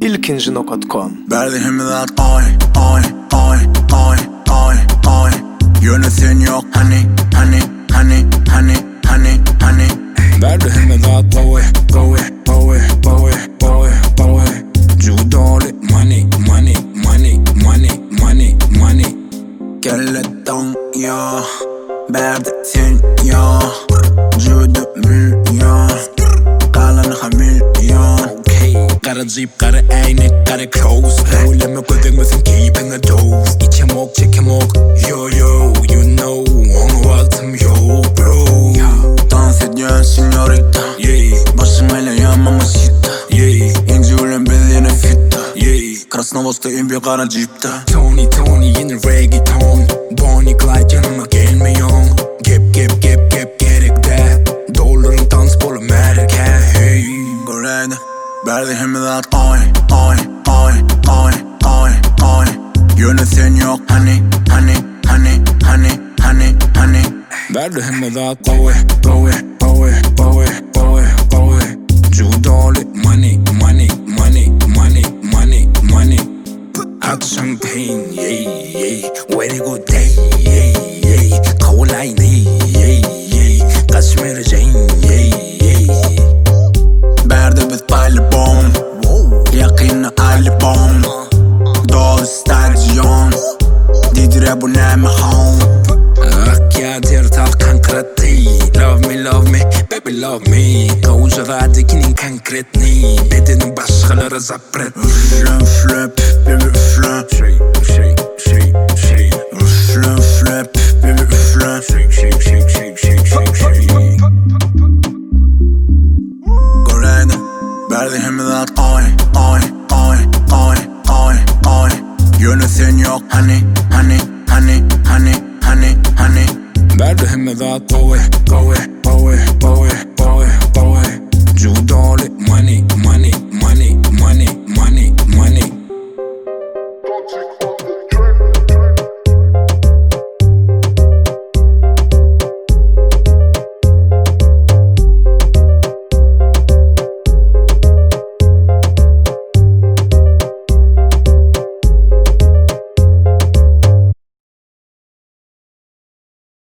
ilkinci.com. Berdihimden oy Yönesin yok hani Berdihimden oy Judoli money Kelleton ya Berdisin ya Judu milyon Kalan milyon Kara jeep, kara aynek, kara clothes Söyleme gödürmesin keeping a dose İçem ok, çekem ok Yo, you know Onu altım yo, bro Dans ediyorsun signorita Başım hele ya mamacita İnci ulen bildiğine fitta Krasnovod'dayım bir kara jeep'te Tony yine reggaeton Bonnie Clyde yanıma gelmiyorsun Gep gerek de Doların dans bolu Amerika Goreyde Berdihimden oy Yönesin yok hani Berdihimden oy Judoli money Hot champagne, very good day, Kawaii, Kashmir Jane, Berdi bit paylı bom Yakını Ali bom Dolu stadion Didire bu neme home Akyadir talkan krati Love me, baby love me Kavucadakinin konkretni Bedenin başkaları zapret Üfle baby üfle Üfle baby üfle Goreyde Berdihimden oy Yönesin yok hani Berdihimden oy